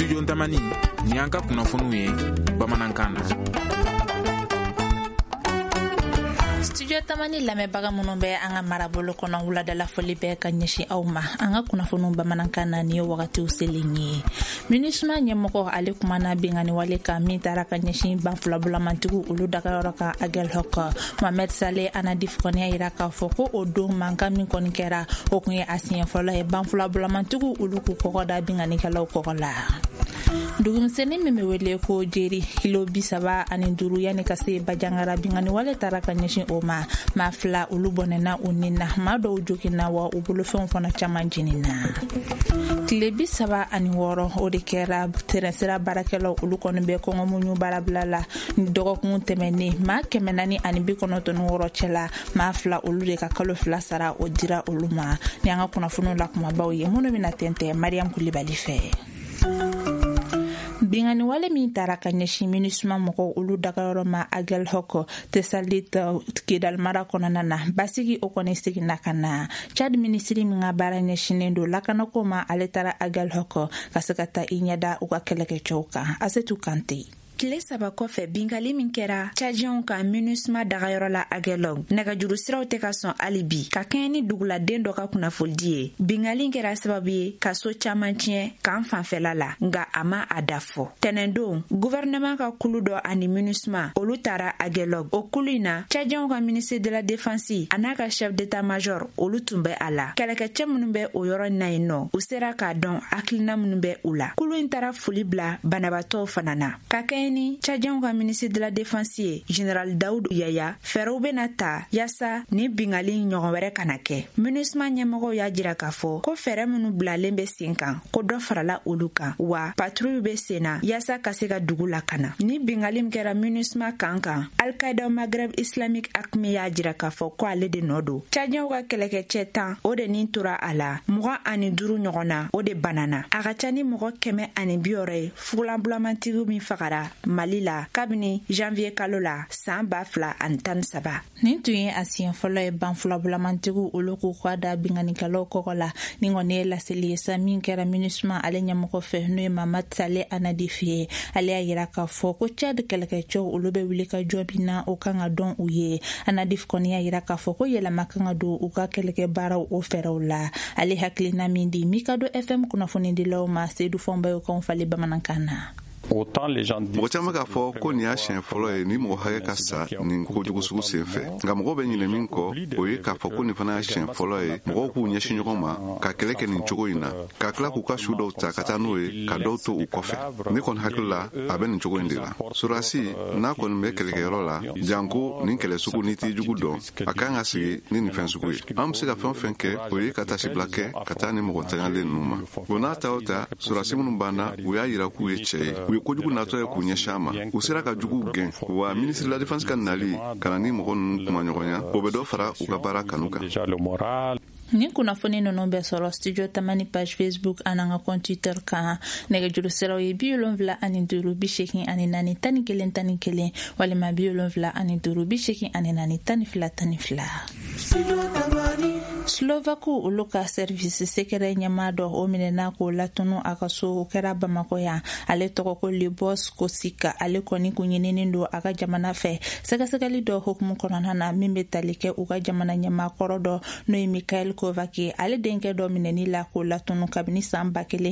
Studio Tamani ni an ka kunnafoniw ye bamanankan na. Studio Tamani lamɛnbaga minnu bɛ an ka marabolo kɔnɔ wuladala foli bɛ ka ɲɛsin aw ma. An ka kunnafoniw bamanankan na ni wagatiw selen ye. MINUSMA ɲɛmɔgɔ ale kumana bingani wale kan min taara ka ɲɛsin banfulabulamantigiw olu dagayɔrɔ kan Agel Hok. Mohamed Saleh Anadif kɔni y'a yira k'a fɔ ko o don mankan min kɔni kɛra o kun ye a siɲɛ fɔlɔ ye banfulabulamantigiw olu k'u kɔgɔ da binganikɛlaw kɔgɔ la. Dugumisɛnnin min bɛ wele ko jeri kilo 35 yanni ka se Bajangara bingani wale taara ka ɲɛsin o ma. Maa fila olu bɔnɛna u ni na maa dɔw joginna wa u bolofɛnw fana caman jenina. Tile 36 o de kɛra terɛnsira baarakɛlaw olu kɔni bɛ kɔngɔmuɲu baarabila la dɔgɔkun tɛmɛnen maa 496 cɛla maa fila olu de ka kalo 2 sara o dira olu ma. Ni an ka kunnafoniw la kumabaw ye minnu bɛna tɛntɛ Mariam Kulibali fɛ. Bingani wale min taara ka ɲɛsin MINUSMA mɔgɔw olu dagayɔrɔ ma Agel Hok Tesalit Kidal mara kɔnɔna na basigi o kɔni seginna ka na. Chad ministri min ka baara ɲɛsinnen don lakanako ma ale taara Agel Hok ka se ka taa i ɲɛda u ka kɛlɛkɛcɛw kan. Asetu Kante. Tile 3 kɔfɛ bingali min kɛra Tchadienw ka MINUSMA dagayɔrɔ la Agelog nɛgɛjuru siraw tɛ ka sɔn hali bi ka kɛɲɛ ni duguladen dɔ ka kunnafolidi ye. Bingali kɛra sababu ye ka so caman tiɲɛ k'an fanfɛla la nka a ma a dafɔ. Tɛnɛndon gouvernement ka kulu dɔ ani MINUSMA olu taara Agelog. O kulu in na Tchadienw ka ministre de la défense a n'a ka chef d'état-major olu tun bɛ a la. Kɛlɛkɛcɛ minnu bɛ o yɔrɔ na yen nɔ u sera k'a dɔn hakilina minnu bɛ u la. Kulu in taara foli bila banabatɔw fana na. Ka kɛɲɛ ni Tchadienw ka ministre de la défense ye général Daoud Yaya fɛɛrɛw bena ta yasa ni bingali ɲɔgɔn wɛrɛ kana kɛ. MINUSMA ɲɛmɔgɔw y'a jira k'a fɔ ko fɛɛrɛ minnu bilalen bɛ sen kan ko dɔ farala olu kan wa patrouille bɛ sen na yasa ka se ka dugu lakana. Ni bingali min kɛra MINUSMA kan Al-Qaeda Maghreb Islamique AQMI y'a jira k'a fɔ ko ale de nɔ don. Tchadienw ka kɛlɛkɛcɛ 10 o de nin tora a la 25 ɲɔgɔn na o de banana. A ka ca ni mɔgɔ 160 ye fugulanbulamantigiw min fagara Mali la kabini janvier kalo la san 2013. Nin tun ye a siɲɛ fɔlɔ ye banfulabulamantigiw olu k'u kɔ da binganikɛlaw kɔgɔ la ni kɔni ye laseli ye sa min kɛra MINUSMA ale ɲɛmɔgɔ fɛ n'o ye Mohamed Saleh Anadif ye. Ale y'a yira k'a fɔ ko Tchad kɛlɛkɛcɛw olu bɛ wuli ka jɔ min na o kan ka dɔn u ye. Anadif kɔni y'a yira k'a fɔ ko yɛlɛma kan ka don u ka kɛlɛkɛ baaraw o fɛɛrɛw la. Ale hakilina min di Mikado FM kunnafonidilaw ma Seydou Fɔnba kan fali bamanankan na. Mɔgɔ caman k'a fɔ ko nin y'a siɲɛ fɔlɔ ye ni mɔgɔ hakɛ ka sa nin kojugu sugu senfɛ nka mɔgɔw bɛ ɲinɛ min kɔ o ye k'a fɔ ko nin fana y'a siɲɛ fɔlɔ ye mɔgɔw k'u ɲɛsin ɲɔgɔn ma ka kɛlɛ kɛ nin cogo in na ka tila k'u ka su dɔw ta ka taa n'o ye ka dɔw to u kɔfɛ. Ne kɔni hakili la a bɛ nin cogo in de la. Surasi n'a kɔni bɛ kɛlɛkɛyɔrɔ la janko nin kɛlɛ sugu ni t'i jugu dɔn a kan ka sigi ni nin fɛn sugu ye. An bɛ se ka fɛn o fɛn kɛ o ye ka tasibila kɛ ka taa ni mɔgɔ tanyalen ninnu ma. Bon n'a ta o ta surasi minnu banna u y'a yira k'u ye cɛ ye u ye kojugu natɔ ye k'u ɲɛsin ma u sera ka juguw gɛn wa ministre de la défense ka nali ka na ni mɔgɔ ninnu kuma ɲɔgɔnya o bɛ dɔ fara u ka baara kanu kan. Ni kunnafoni ninnu bɛ sɔrɔ Studio Tamani page Facebook an'an ka compte Twitter kan nɛgɛjuru siraw ye 75 84 11 11 walima 75 84 11 12. Slovaku olu ka service sekere ɲɛmaa dɔ o minɛna k'o latunu a ka so o kɛra Bamako yan ale tɔgɔ ko Libos Kosika ale kɔni kun ɲininin don a ka jamana fɛ sɛgɛsɛgɛli dɔ hukumu kɔnɔna na min bɛ tali kɛ u ka jamana ɲɛmaa kɔrɔ dɔ n'o ye Mikhail Kovaki ale denkɛ dɔ minɛni la k'o latunu kabini san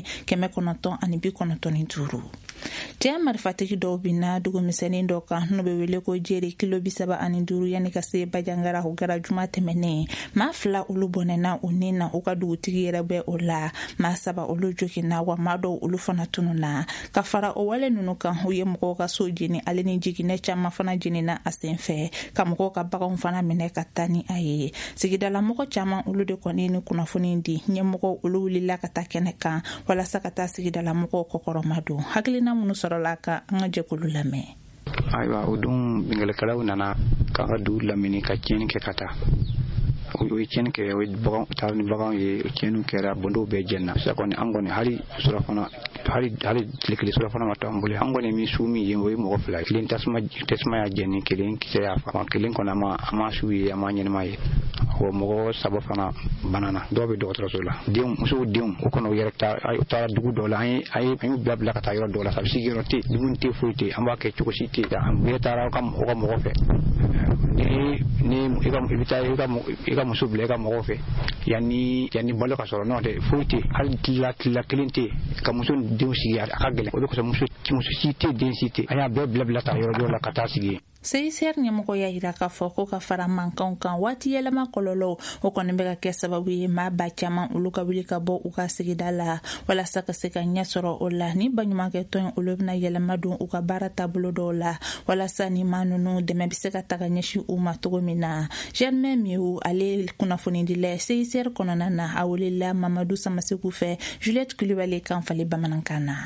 1995. Cɛ marifatigi dɔw binna dugumisɛnnin dɔ kan n'o bɛ wele ko jeri kilo 35 yanni ka se Bajangara o kɛra juma tɛmɛnen maa fila olu bɔnɛna u ni na u ka dugutigi yɛrɛ bɛ o la maa 7 olu joginna wa maa dɔw olu fana tununa ka fara o wale ninnu kan u ye mɔgɔw ka so jeni ale ni jiginɛ caman fana jenina a senfɛ ka mɔgɔw ka baganw fana minɛ ka taa ni a ye sigidala mɔgɔ caman olu de kɔni ni kunnafoni di ɲɛmɔgɔw olu wulila ka taa kɛnɛ kan walasa ka taa sigidala mɔgɔw kɔkɔrɔma don hakilina minnu sɔrɔla ka an ka jɛkulu lamɛn. Ayiwa o don bingalikɛlaw nana k'an ka dugu lamini ka tiɲɛni kɛ ka taa o chen ke o bagan tar ni bagan ye chenu kera bondo be jenna sa ko ni angone hari sura fana hari likli sura fana mata ambule angone mi sumi ye mo fla kilin tasma ya jenni kilin kisaya fa kilin kona ma suwi ama nyen mai ko mo sabo fana banana dobe do trosola dim musu dim o kono yerekta ay ta dugu dola ay blabla ka tayro dola sa sigiroti dimunti fuiti amba ke chukositi da ambe tara kam o mo fe ni ega musu blega mo fe yani balo ka soro no de fuiti hal la cliente ka musu dim sigi akagele o ko musu cité densité aya blabla tayro dola ka ta sigi Seiser nyamoko ya hiraka foko ka fara mankan kan wati yelama kololo o kɔni bɛ ka kɛ sababu ye maa ba caman olu ka wuli ka bɔ u ka sigida la walasa ka se ka ɲɛ sɔrɔ o la ni baɲumankɛ tɔn olu bɛna yɛlɛma don u ka baara taabolo dɔw la walasa ni maa ninnu dɛmɛ bɛ se ka taga ɲɛsin u ma cogo min na Germain Mieu ale kunnafonidila Seiser kɔnɔna na a welela Mamadu Samasegu fɛ Juliette Kulibali kan fali bamanankan na.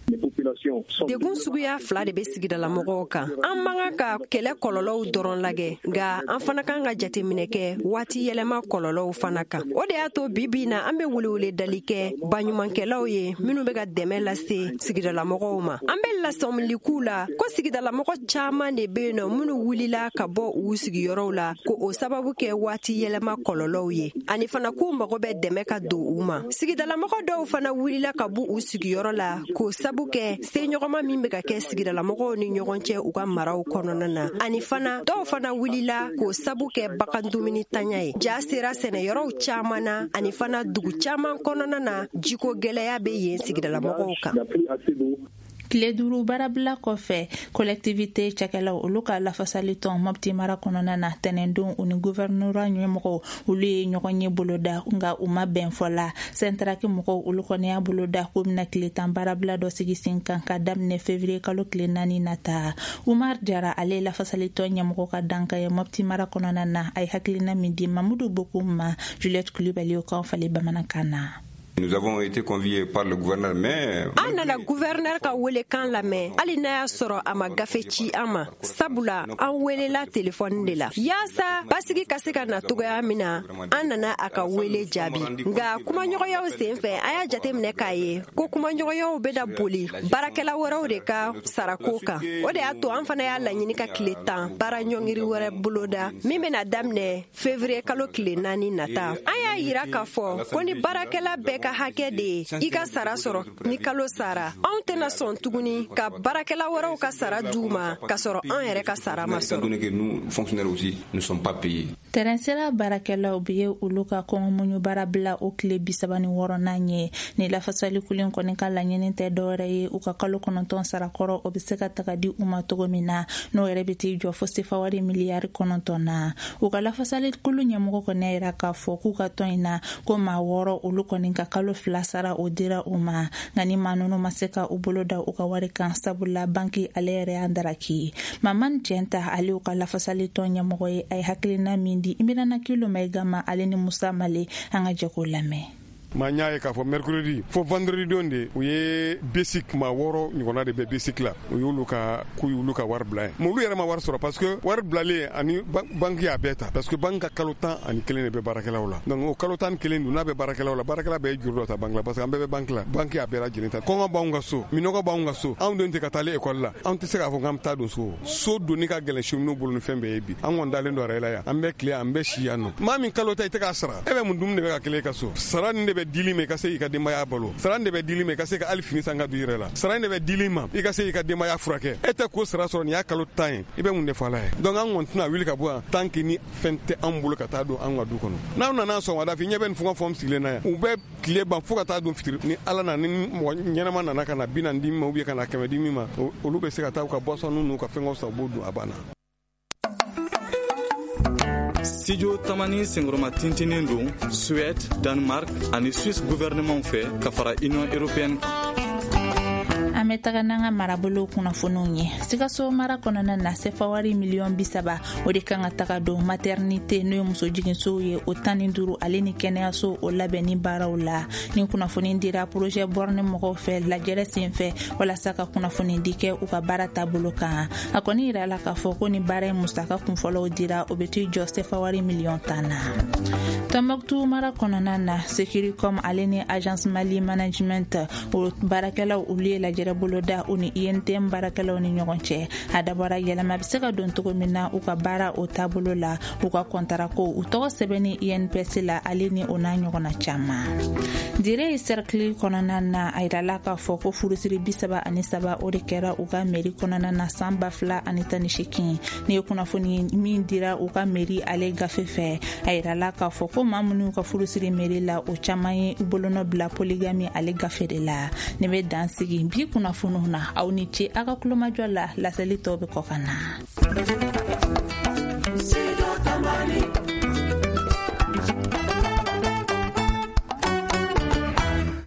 Degun suguya fila de bɛ sigidala mɔgɔw kan an man ka kɛlɛ kɔlɔlɔw dɔrɔn lagɛ nka an fana kan ka jateminɛ kɛ waati yɛlɛma kɔlɔlɔw fana kan o de y'a to bi na an bɛ welewele dali kɛ baɲumankɛlaw ye minnu bɛ ka dɛmɛ lase sigidala mɔgɔw ma an bɛ lasɔmili k'u la ko sigidala mɔgɔ caman de bɛ yen nɔ minnu wulila ka bɔ u sigiyɔrɔw la ko o sababu kɛ waati yɛlɛma kɔlɔlɔw ye ani fana k'u mago bɛ dɛmɛ ka don u ma sigidala mɔgɔ dɔw fana wulila ka bɔ u sigiyɔrɔ la k'o sabu kɛ seɲɔgɔnma min bɛ ka kɛ sigidalamɔgɔw ni ɲɔgɔn cɛ u ka maraw kɔnɔna na ani fana dɔw fana wulila k'o sabu kɛ bagan dumuni tanya ye ja sera sɛnɛyɔrɔw caman na ani fana dugu caman kɔnɔna na jiko gɛlɛya bɛ yen sigidalamɔgɔw kan. Tile 5 baarabila kɔfɛ collectivité cakɛlaw olu ka lafasali tɔn Mopti mara kɔnɔna na tɛnɛndon u ni gouverneur ɲɛmɔgɔw olu ye ɲɔgɔn ye boloda nka u ma bɛn fɔla Sentraki mɔgɔw olu kɔni y'a boloda ko bɛna tile 10 baarabila dɔ sigi sen kan ka daminɛ février kalo tile 4 nata Umar Jara ale lafasali tɔn ɲɛmɔgɔ ka danka ye Mopti mara kɔnɔna na a ye hakilina min di Mamudu Bokum ma Juliette Kulibali kan fali bamanankan na. Nous avons été conviés par le gouverneur, mais an nana gouverneur ka wele kan lamɛn hali n'a y'a sɔrɔ a ma gafe ci an ma sabula an welela telefɔni de la yaasa basigi ka se ka na togoya min na an nana a ka wele jaabi nka kumaɲɔgɔnyaw sen fɛ a y'a jateminɛ k'a ye ko kumaɲɔgɔnyaw bɛ da boli baarakɛla wɛrɛw de ka sarako kan o de y'a to an fana y'a laɲini ka tile 10 baara ɲɔngiri wɛrɛ boloda min bɛna daminɛ février kalo tile 4 nata an y'a yira k'a fɔ ko ni baarakɛla bɛɛ ka hakɛ de i ka sara sɔrɔ ni kalo sara anw tɛna sɔn tuguni ka baarakɛla wɛrɛw ka sara d'u ma ka sɔrɔ an yɛrɛ ka sara ma sɔrɔ. Tɛrɛnsera baarakɛlaw bɛ ye olu ka kɔngɔmuɲu baara bila o tile 36 ye ni lafasali kulen kɔni ka laɲini tɛ dɔwɛrɛ ye u ka kalo 9 sara kɔrɔ o bɛ se ka taga di u ma cogo min na n'o yɛrɛ bɛ t'i jɔ fo sefawari miliyari 9 na u ka lafasali kulu ɲɛmɔgɔ kɔni y'a jira k'a fɔ k'u ka tɔn in na ko maa 6 olu kɔni ka kalo 2 sara o dira u ma nka ni maa ninnu ma se ka u bolo da u ka wari kan sabula banki ale yɛrɛ y'an daraki Maman Jenta ale u ka lafasali tɔn ɲɛmɔgɔ ye a ye hakilina min di Imirana Kilo Maigama ale ni Musa Male an ka jɛko lamɛn. Ma ɲa ye k'a fɔ mercredi fo vendredi don de u ye basic ma 6 ɲɔgɔnna de bɛ basic la u y'olu ka wari bila ye mais olu yɛrɛ ma wari sɔrɔ parce que wari bilalen ani banki y'a bɛɛ ta parce que banki ka kalo 11 de bɛ baarakɛlaw la donc o kalo 11 dun n'a bɛ baarakɛlaw la baarakɛla bɛɛ ye juru dɔ ta banki la parce que an bɛɛ bɛ banki la banki y'a bɛɛ lajɛlen ta kɔngɔ b'anw ka so minɔgɔ b'anw ka so anw den tɛ ka taale ekɔli la anw tɛ se k'a fɔ k'an bɛ taa don so donni ka gɛlɛn cheminot bolo ni fɛn bɛɛ ye bi an kɔni dalen dɔ yɛrɛ la yan an bɛ tile an bɛ si yan nɔ maa min kalo ta i tɛ k'a sara e bɛ mun dumuni de bɛ ka kɛlɛ i ka so sara nin de bɛ dili ma i ka se i ka denbaya balo sara de bɛ dili ma i ka se ka hali fini san ka du yɛrɛ la sara de bɛ dili ma i ka se i ka denbaya furakɛ e tɛ ko sara sɔrɔ nin y'a kalo 10 ye i bɛ mun de fɔ ala ye donc an kɔni tɛna wuli ka bɔ yan tant que ni fɛn tɛ an bolo ka taa don an ka du kɔnɔ n'aw nana sɔn wada fɛ ɲɛ bɛ nin fɔ fɔ sigilen na yan u bɛ tile ban fo ka taa don fitiri ni ala na ni mɔgɔ ɲɛnama nana ka na 40 di ma ou bien ka na 100 di ma olu bɛ se ka taa u ka boisson n'u ka fɛngɛw san u b'o dun a banna. Studio Tamani Sengroma tintinin don Suède, Danemark ani Suisse gouvernement fɛ ka fara Union européenne. an bɛ taga n'an ka marabolo kunnafoniw ye. Sikaso mara kɔnɔna na sefa wari miliyɔn 30 o de kan ka taga don maternité n'o ye muso jiginsow ye o 15 ale ni kɛnɛyaso o labɛnni baaraw la. Ni kunnafoni dira projet borne mɔgɔw fɛ lajɛrɛ senfɛ walasa ka kunnafoni di kɛ u ka baara taabolo kan. A kɔni yira la k'a fɔ ko ni baara ye musaka kunfɔlɔw dira o bɛ t'u jɔ sefa wari miliyɔn 10 na. Tombouctou mara kɔnɔna na Securicom ale ni Agence Mali Management o baarakɛlaw olu ye lajɛrɛ boloda u ni INTM baarakɛlaw ni ɲɔgɔn cɛ. A dabɔra yɛlɛma bɛ se ka don cogo min na u ka baara o taabolo la u ka kɔntara ko u tɔgɔ sɛbɛnni INPS la ale ni o n'a ɲɔgɔnna caman. Dire cercle kɔnɔna na a yirala k'a fɔ ko furusiri 73 o de kɛra u ka mairie kɔnɔna na san 2018 ni kunnafoni min dira u ka mairie ale gafe fɛ a yirala k'a fɔ ko maa minnu ka furusiri mairie la o caman ye bolonɔ bila polygamy ale gafe de la. Ne bɛ dan sigi bi kunnafoniw na aw ni ce a ka kulomajɔ la laseli tɔw bɛ kɔ ka na.